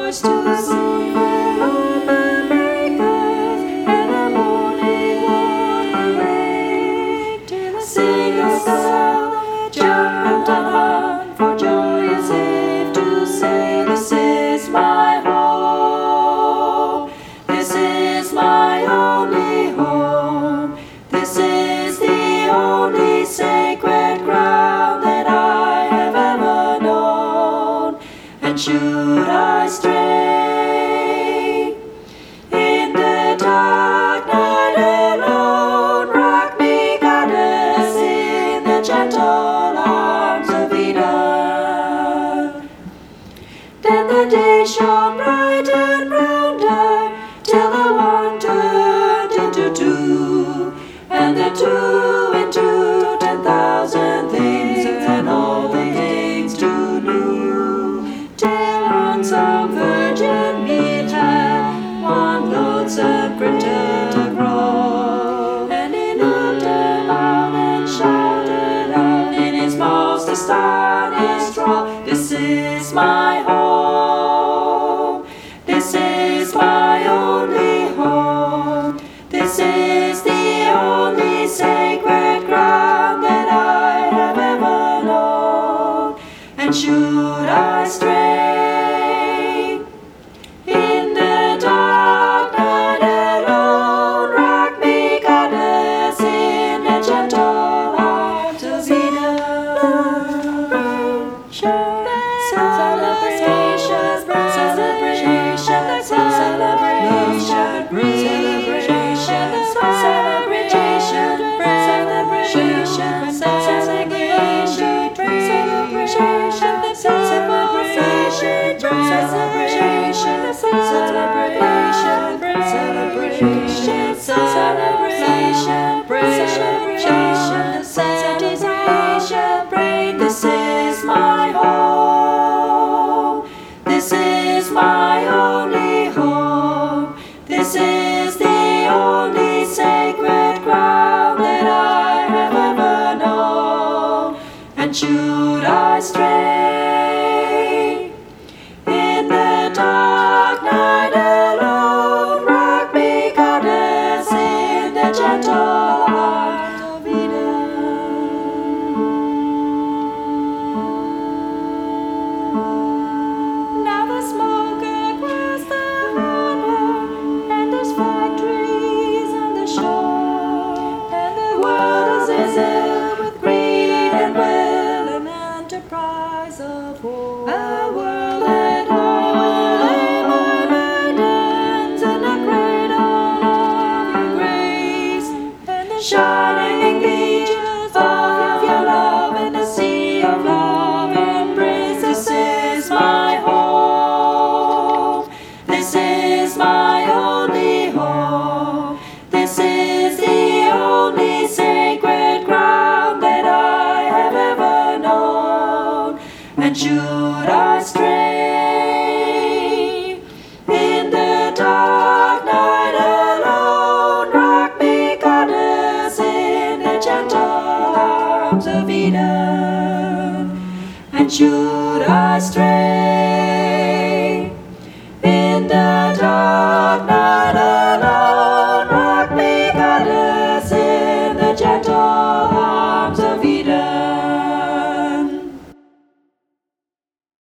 shores to the sea, on the breakers and the morning watering, till I sing of the sound, jump and run for joy and safe to say, this is my home, this is my only home, this is the only sacred ground that I have ever known. And should I stray in the dark night alone, rock me, goddess, in the gentle arms of Eden. Then the day shone bright and rounder, till the one turned into two, and the two into 10,000 things, and all the things too new. Till on some virgin mead had one loathsome critter grow, and he looked about and shouted out in his most astonished drawl, this is my home, this is my only home, this is the only sacred ground that I have ever known. And should I stray in the dark night alone, rock me, goddess, in the gentle arms of Eden. Celebration, celebration, celebration, celebration, celebration, celebration, this is my home, this is my only home, this is the only sacred ground that I have ever known. And should I stray in the dark night alone, rock me, goddess, in the gentle arms of Eden. Now the smoke across the harbor, and there's factories on the shore, and the world is filled with greed and will and enterprise of war. A world at home lay my burdens in the cradle of your grace, and the shining beaches of your love and the sea of love embrace. This is my home, this is my only home, this is the only sacred ground that I have ever known. And should I stray in the dark night alone, rock me, goddess, in the gentle arms of Eden. And should I stray